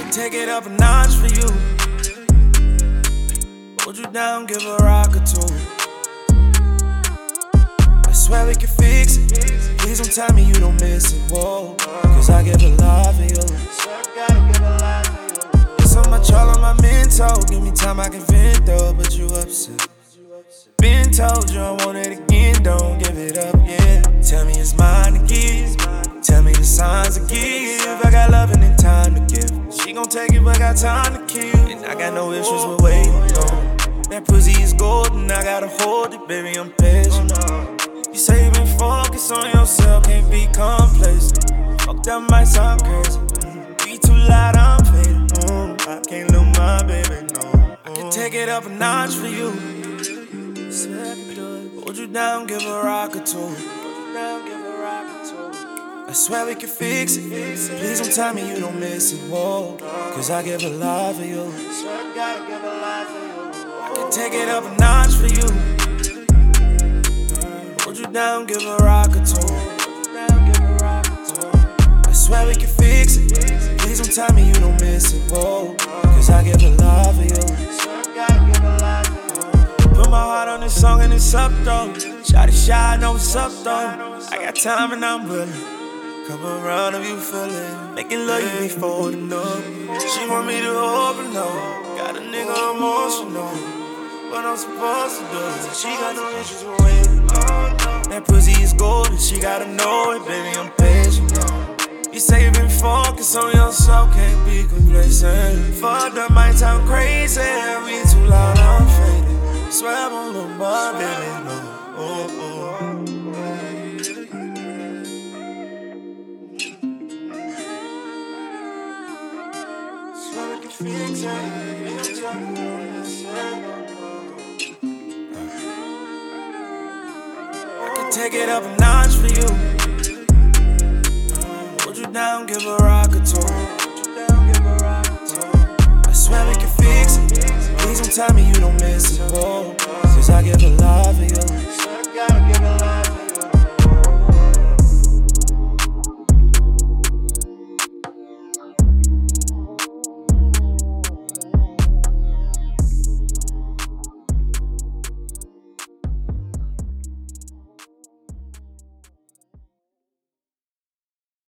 Take it up a notch for you. Hold you down, give a rock or two. I swear we can fix it. Please don't tell me you don't miss it, whoa. Cause I give a lot for you. There's so much all on my mental. Give me time I can vent though, but you upset. Been told you I want it again, don't give it up, yeah. Tell me it's mine to give. Tell me the signs to give. I got loving and time to give. She gon' take it, but got time to kill. And I got no issues with waiting, no. That pussy is golden, I gotta hold it, baby, I'm patient. You say you been focused on yourself, can't be complacent. Fuck, that might sound crazy. Be too loud, I'm faded. I can't lose my baby, no. I can take it up a notch for you. Hold you down, give a rock or two. I swear we can fix it. Please don't tell me you don't miss it, whoa. Cause I give a lot for you. I can take it up a notch for you. Hold you down, give a rock or two. I swear we can fix it. Please don't tell me you don't miss it, whoa. Cause I give a lot for you. Put my heart on this song and it's up though. Shotty shy, I know what's up though. I got time and I'm willing. Come around if you feel it. Making love you be folding up. She want me to open up. Got a nigga emotional. What I'm supposed to do. She got no issues with waiting. That pussy is golden. She gotta know it, baby, I'm patient. You say you been focused on yourself, can't be complacent. Fuck, that might sound crazy. We too loud, I'm faded. Swear I won't look my baby, no. Swear we can fix it. I can take it up a notch for you. Hold you down, give a rock or two. I swear we can fix it. Please don't tell me you don't miss it, whoa. Cause I give a lot for you.